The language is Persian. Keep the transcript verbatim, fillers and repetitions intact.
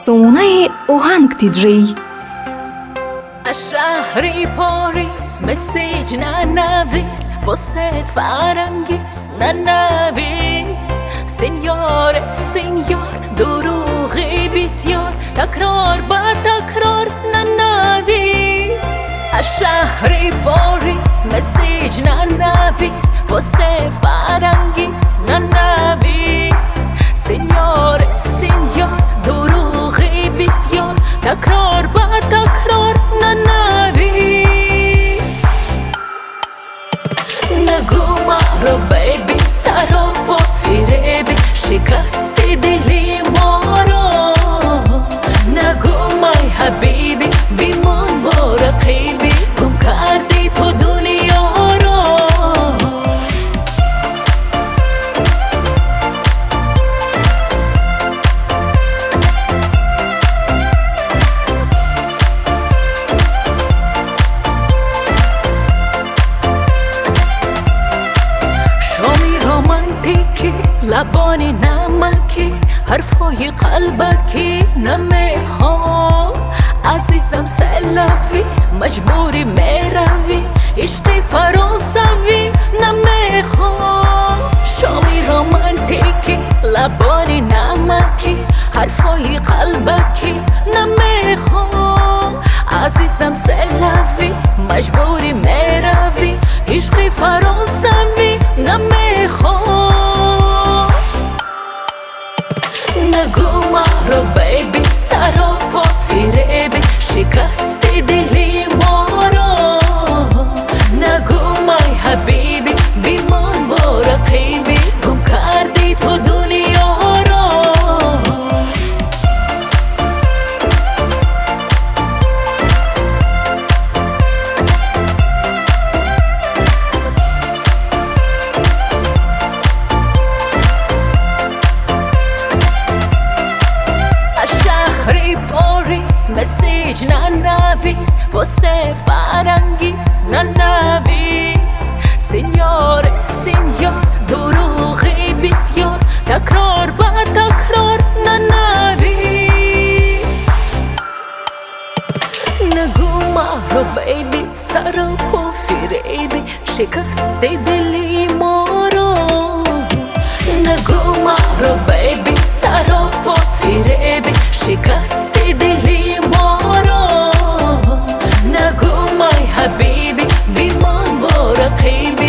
سомонаи оҳанг диҷей. از شهر پاریس مسیج ننویس، واسه فرنگیس ننویس. سنیار سنیار دروغی بسیار، تکرار بر تکرار ننویس. از شهر پاریس مسیج ننویس، واسه فرنگیس ننویس. سنیار سنیار دروغی بسیار، تکرار بر تکرار ننویس. نگو مرا بیبی سراپا فریبی، شکستی دلی ما را. نگو مای حبیبی بیمون با رقیبی، گم کردی تو دنیا را. لبانی نمکی، حرفای قلبکی نمیخوام. عزیزم سلفی مجبوری میروی، عشقی فرانسوی نمیخوام. شامی رومانتیکی لبانی نمکی، حرفای قلبکی نمیخوام. عزیزم سلفی مجبوری میروی، عشقی فرانسوی نمیخوام. نگو مرا بیبی سراپا فریبی، شکستی دلی ما را. نگو مای حبیبی بیمان با رقیبی، گم کردی تو دنیا را. مسیج ننویس، واسه فرنگیس ننویس. سنیار سنیار دروغی بسیار، تکرار بر تکرار ننویس. نگو مرا بیبی سراپا فریبی، شکستی دلی ما را. نگو مرا بیبی سراپا فریبی، شکستی دلی ما را. نگو مای حبیبی بیمان با رقیبی،